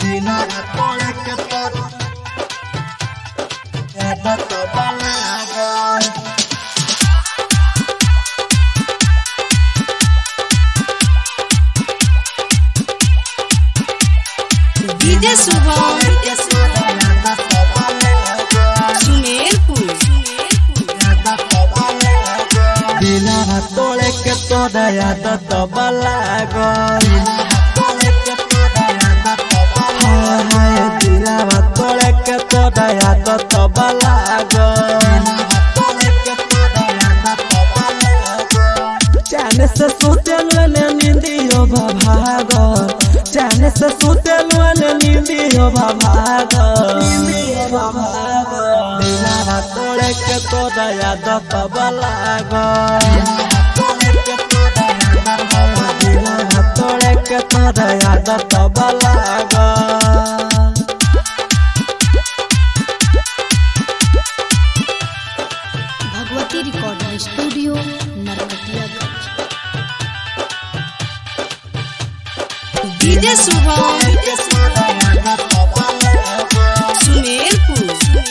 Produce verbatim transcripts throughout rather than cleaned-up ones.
बिना तोड़े के तोर याद तो बलागल डीजे शुभम सुमेरपुर बिना तोड़े के तोर याद तो बलागल दिलावा तोड़े के तोर याद तो बलागल जाने से सुतेल ने नींदियो भागल जाने से सुतेल ने नींदियो भागल दिलावा तोड़े के तोर याद तो बलागल दिलावा तोड़े के तोर याद तो बलागल Bhagwati recording studio Narkatiaganj DJ Shubham Sumerpur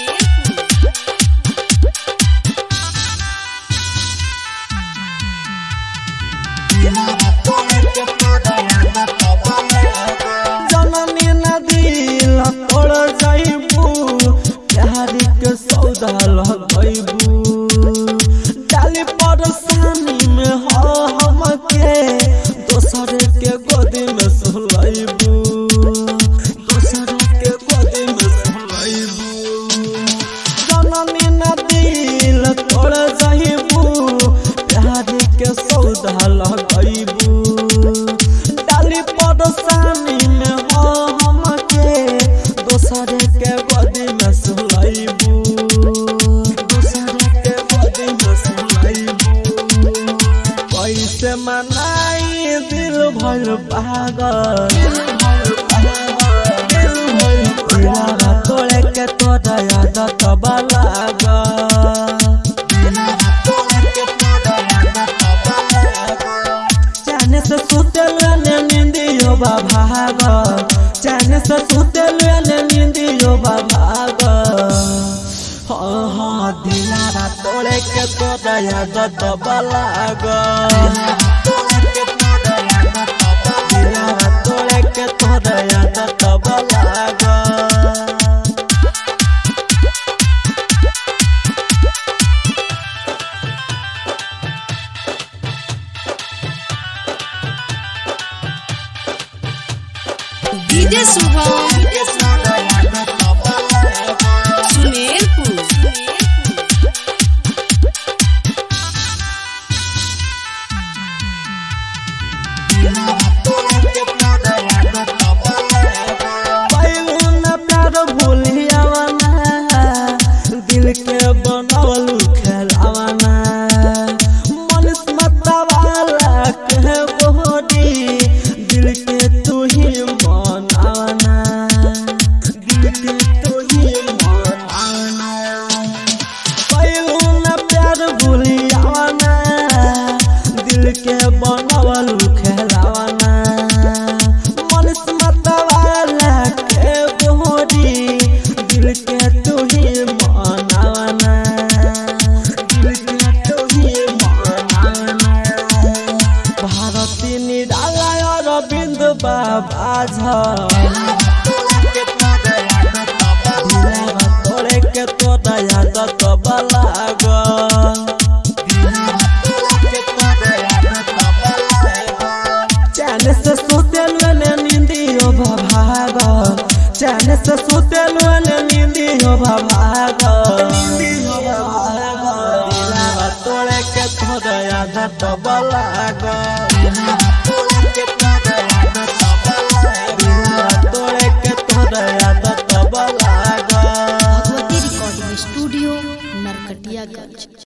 जननी नदी तोड़ जाइबू प्यारी के सौदा लगैबू डाली परेशानी में हो हमके दोसर के गोदी में सुलैबू दोसर के गोदी में सुलैबू जननी नदी तोड़ जाइबू प्यारी के सौदा लगैबू डाली परेशानी में हो हमके दोसर के गोदी में सुलैबू दोसर के गोदी में सुलैबू कैसे मनाई दिल भर पागल दिलावा तोड़े के तोर याद तो बलागल जाने से सुतेल ने नींदियो भागल जाने से सुतेल ने नींदियो भागल हाँ हाँ दिलावा तोड़े के तोर याद तो बलागल दिलावा तोड़े के तोर याद तो बलागल डीजे शुभम सुमेरपुर भूलियावाना दिल के बनावलू खेलावाना मनीष मतवाला के बोडी दिल के तू ही मनावाना दिल के तू ही मनावाना पहलू न प्यार भूलियावाना दिल के बनावलू खेलावाना मनीष मतवाला के बोडी दिल के तू ही मनावाना दिल के तू ही मनावाना भारती निराला अरविंद बाबा दिलावा तोड़े के तोर याद तो बलागल जाने से सुतेल ने नींदियो भागल जाने से सुतेल ने नींदियो भागल दिलावा तोड़े के तोर याद तो बलागल।